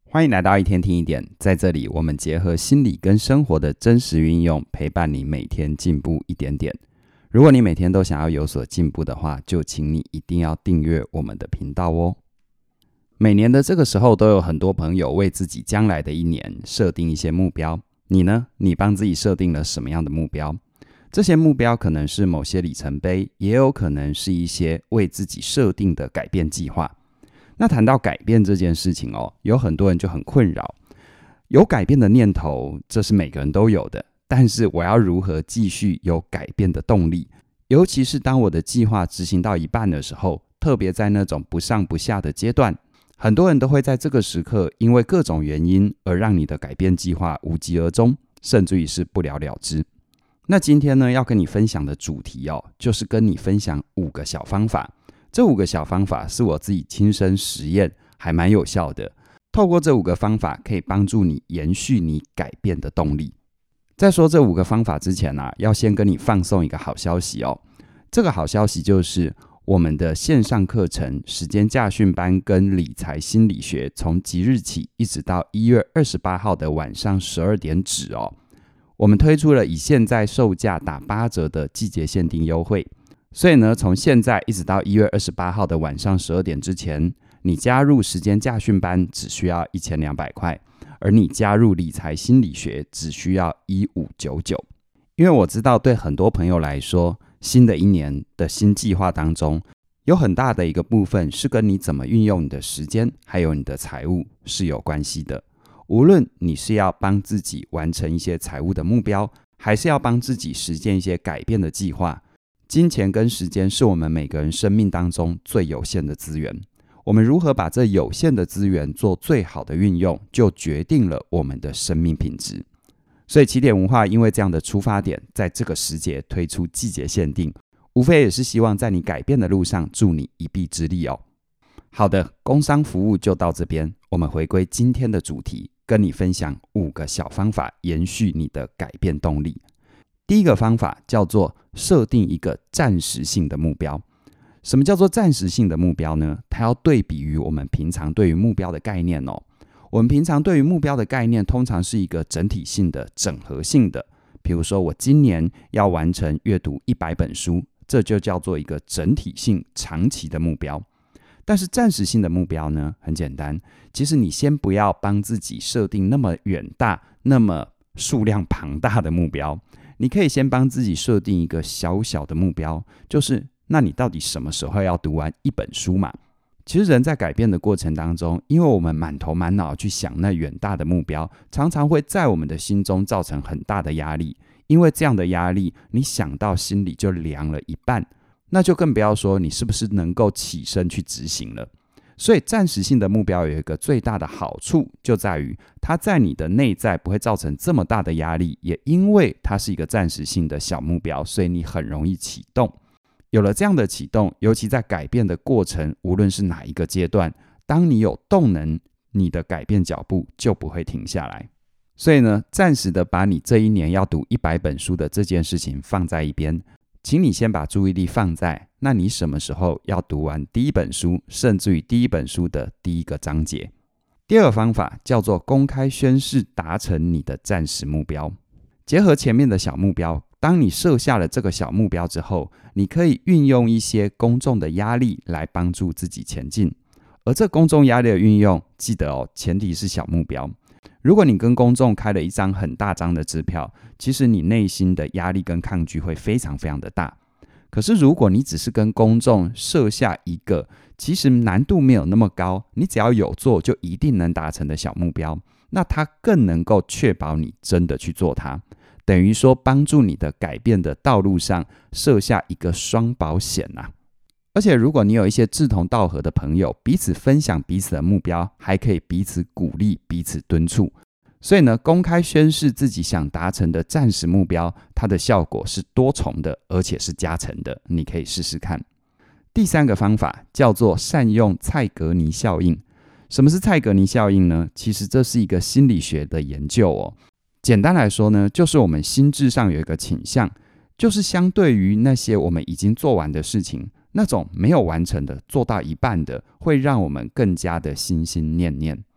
欢迎来到一天听一点，在这里我们结合心理跟生活的真实运用，陪伴你每天进步一点点。如果你每天都想要有所进步的话，就请你一定要订阅我们的频道哦。每年的这个时候，都有很多朋友为自己将来的一年设定一些目标。你呢？你帮自己设定了什么样的目标？这些目标可能是某些里程碑，也有可能是一些为自己设定的改变计划。那谈到改变这件事情有很多人就很困扰。有改变的念头，这是每个人都有的，但是我要如何继续有改变的动力？尤其是当我的计划执行到一半的时候，特别在那种不上不下的阶段，很多人都会在这个时刻因为各种原因而让你的改变计划无疾而终，甚至于是不了了之。那今天呢，要跟你分享的主题就是跟你分享5个小方法。这5个小方法是我自己亲身实验，还蛮有效的。透过这5个方法，可以帮助你延续你改变的动力。在说这5个方法之前要先跟你放送一个好消息这个好消息就是我们的线上课程时间驾训班跟理财心理学，从即日起一直到1月28号的晚上12点止我们推出了以现在售价打8折的季节限定优惠。所以呢，从现在一直到1月28号的晚上12点之前，你加入时间驾训班只需要1200块，而你加入理财心理学只需要1599。因为我知道对很多朋友来说，新的一年的新计划当中，有很大的一个部分是跟你怎么运用你的时间还有你的财务是有关系的。无论你是要帮自己完成一些财务的目标，还是要帮自己实现一些改变的计划，金钱跟时间是我们每个人生命当中最有限的资源。我们如何把这有限的资源做最好的运用，就决定了我们的生命品质。所以起点文化因为这样的出发点，在这个时节推出季节限定，无非也是希望在你改变的路上助你一臂之力好的，工商服务就到这边，我们回归今天的主题，跟你分享5个小方法，延续你的改变动力。第一个方法叫做设定一个暂时性的目标。什么叫做暂时性的目标呢？它要对比于我们平常对于目标的概念我们平常对于目标的概念通常是一个整体性的、整合性的。比如说我今年要完成阅读100本书，这就叫做一个整体性、长期的目标。但是暂时性的目标呢，很简单，其实你先不要帮自己设定那么远大、那么数量庞大的目标，你可以先帮自己设定一个小小的目标，就是那你到底什么时候要读完1本书嘛？其实人在改变的过程当中，因为我们满头满脑去想那远大的目标，常常会在我们的心中造成很大的压力。因为这样的压力，你想到心里就凉了一半，那就更不要说你是不是能够起身去执行了。所以暂时性的目标有一个最大的好处，就在于它在你的内在不会造成这么大的压力，也因为它是一个暂时性的小目标，所以你很容易启动。有了这样的启动，尤其在改变的过程，无论是哪一个阶段，当你有动能，你的改变脚步就不会停下来。所以呢，暂时的把你这一年要读100本书的这件事情放在一边，请你先把注意力放在那你什么时候要读完第1本书，甚至于第1本书的第1个章节。第二个方法叫做公开宣示达成你的暂时目标。结合前面的小目标，当你设下了这个小目标之后，你可以运用一些公众的压力来帮助自己前进。而这公众压力的运用，记得前提是小目标。如果你跟公众开了一张很大张的支票，其实你内心的压力跟抗拒会非常非常的大。可是如果你只是跟公众设下一个其实难度没有那么高，你只要有做就一定能达成的小目标，那它更能够确保你真的去做它，等于说帮助你的改变的道路上设下一个双保险而且如果你有一些志同道合的朋友，彼此分享彼此的目标，还可以彼此鼓励、彼此敦促。所以呢，公开宣示自己想达成的暂时目标，它的效果是多重的，而且是加成的，你可以试试看。第3个方法叫做善用蔡格尼效应。什么是蔡格尼效应呢？其实这是一个心理学的研究简单来说呢，就是我们心智上有一个倾向，就是相对于那些我们已经做完的事情，那种没有完成的、做到一半的，会让我们更加的心心念念。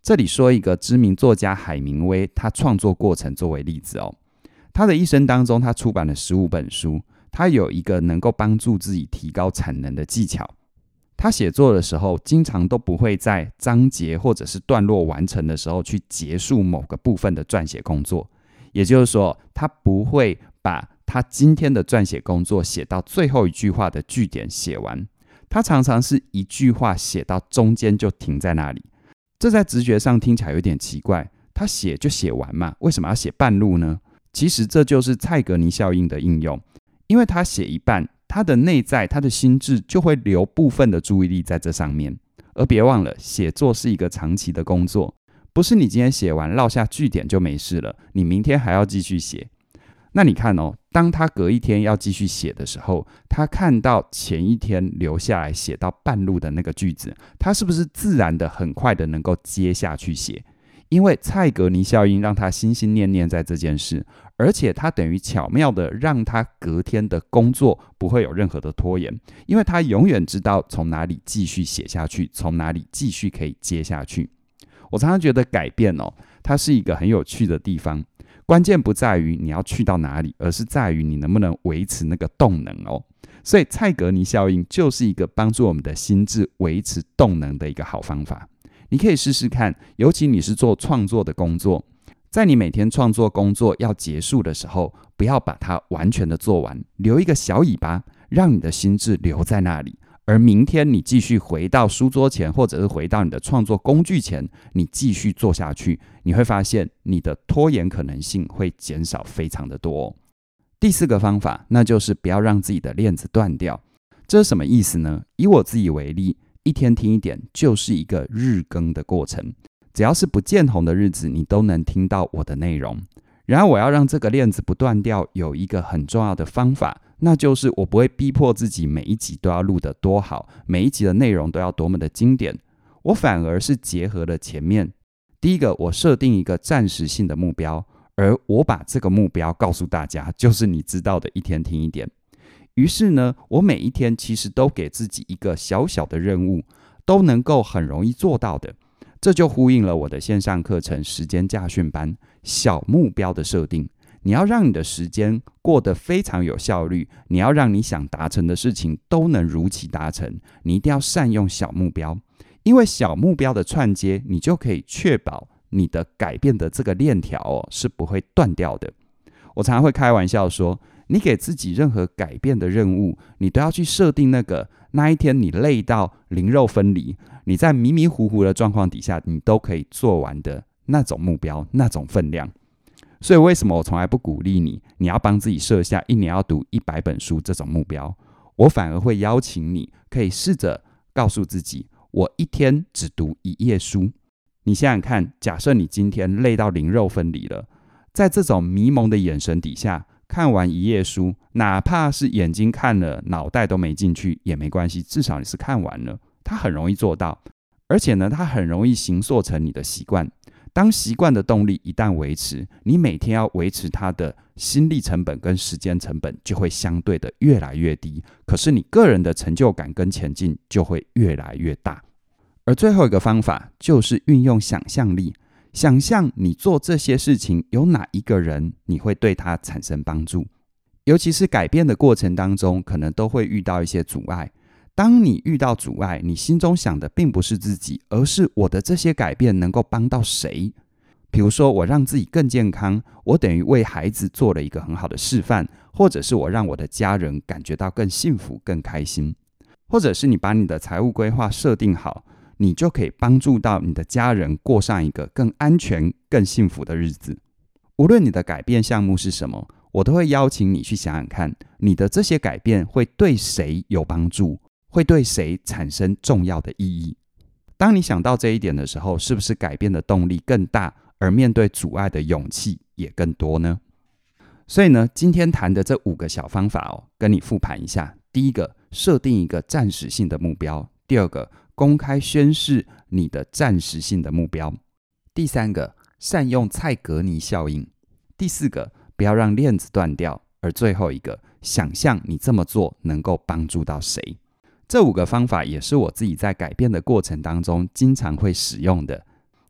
这里说一个知名作家海明威他创作过程作为例子哦。他的一生当中，他出版了15本书，他有一个能够帮助自己提高产能的技巧。他写作的时候，经常都不会在章节或者是段落完成的时候去结束某个部分的撰写工作，也就是说，他不会把他今天的撰写工作写到最后一句话的句点写完，他常常是一句话写到中间就停在那里。这在直觉上听起来有点奇怪，他写就写完嘛，为什么要写半路呢？其实这就是蔡格尼效应的应用，因为他写一半，他的内在，他的心智就会留部分的注意力在这上面。而别忘了，写作是一个长期的工作，不是你今天写完落下句点就没事了，你明天还要继续写。那你看哦，当他隔一天要继续写的时候，他看到前一天留下来写到半路的那个句子，他是不是自然的很快的能够接下去写？因为蔡格尼效应让他心心念念在这件事，而且他等于巧妙的让他隔天的工作不会有任何的拖延，因为他永远知道从哪里继续写下去，从哪里继续可以接下去。我常常觉得改变哦，它是一个很有趣的地方，关键不在于你要去到哪里，而是在于你能不能维持那个动能哦。所以蔡格尼效应就是一个帮助我们的心智维持动能的一个好方法。你可以试试看，尤其你是做创作的工作，在你每天创作工作要结束的时候，不要把它完全的做完，留一个小尾巴，让你的心智留在那里，而明天你继续回到书桌前，或者是回到你的创作工具前，你继续做下去，你会发现你的拖延可能性会减少非常的多哦。第4个方法，那就是不要让自己的链子断掉。这是什么意思呢？以我自己为例，一天听一点就是一个日更的过程，只要是不见红的日子，你都能听到我的内容。然而我要让这个链子不断掉，有一个很重要的方法，那就是我不会逼迫自己每一集都要录得多好，每一集的内容都要多么的经典，我反而是结合了前面。第一个，我设定一个暂时性的目标，而我把这个目标告诉大家，就是你知道的一天听一点。于是呢，我每一天其实都给自己一个小小的任务，都能够很容易做到的。这就呼应了我的线上课程时间驾训班小目标的设定。你要让你的时间过得非常有效率，你要让你想达成的事情都能如期达成，你一定要善用小目标，因为小目标的串接，你就可以确保你的改变的这个链条是不会断掉的。我常常会开玩笑说，你给自己任何改变的任务，你都要去设定那一天你累到灵肉分离，你在迷迷糊糊的状况底下，你都可以做完的那种目标，那种分量。所以为什么我从来不鼓励你要帮自己设下一年要读100本书这种目标？我反而会邀请你可以试着告诉自己，我一天只读1页书。你想想看，假设你今天累到灵肉分离了，在这种迷蒙的眼神底下看完1页书，哪怕是眼睛看了脑袋都没进去也没关系，至少你是看完了。它很容易做到，而且呢，它很容易形塑成你的习惯。当习惯的动力一旦维持，你每天要维持它的心力成本跟时间成本就会相对的越来越低，可是你个人的成就感跟前进就会越来越大。而最后一个方法就是运用想象力，想象你做这些事情有哪一个人你会对他产生帮助。尤其是改变的过程当中，可能都会遇到一些阻碍。当你遇到阻碍，你心中想的并不是自己，而是我的这些改变能够帮到谁。比如说我让自己更健康，我等于为孩子做了一个很好的示范，或者是我让我的家人感觉到更幸福更开心，或者是你把你的财务规划设定好，你就可以帮助到你的家人过上一个更安全更幸福的日子。无论你的改变项目是什么，我都会邀请你去想想看，你的这些改变会对谁有帮助，会对谁产生重要的意义。当你想到这一点的时候，是不是改变的动力更大，而面对阻碍的勇气也更多呢？所以呢，今天谈的这5个小方法跟你复盘一下。第一个，设定一个暂时性的目标。第二个，公开宣示你的暂时性的目标。第3个，善用蔡格尼效应。第4个，不要让链子断掉。而最后一个，想象你这么做能够帮助到谁。这5个方法也是我自己在改变的过程当中经常会使用的。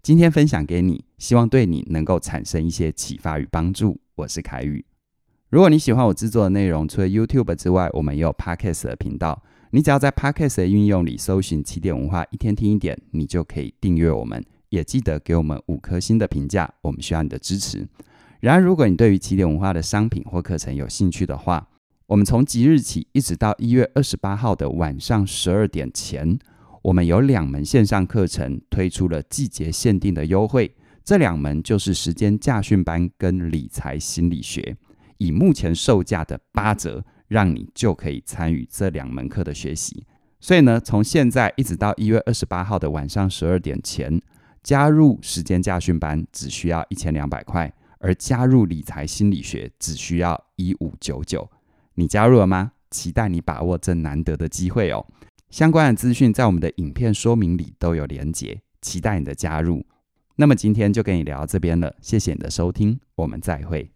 今天分享给你，希望对你能够产生一些启发与帮助。我是凯宇。如果你喜欢我制作的内容，除了 YouTube 之外，我们也有 Podcast 的频道。你只要在 Podcast 的运用里搜寻起点文化一天听一点，你就可以订阅我们，也记得给我们5颗星的评价，我们需要你的支持。然而，如果你对于起点文化的商品或课程有兴趣的话，我们从即日起一直到1月28号的晚上12点前，我们有2门线上课程推出了季节限定的优惠。这2门就是时间驾训班跟理财心理学，以目前售价的8折，让你就可以参与这2门课的学习。所以呢，从现在一直到1月28号的晚上12点前，加入时间驾训班只需要1200块，而加入理财心理学只需要1599。你加入了吗？期待你把握这难得的机会哦。相关的资讯在我们的影片说明里都有连结，期待你的加入。那么今天就跟你聊到这边了，谢谢你的收听，我们再会。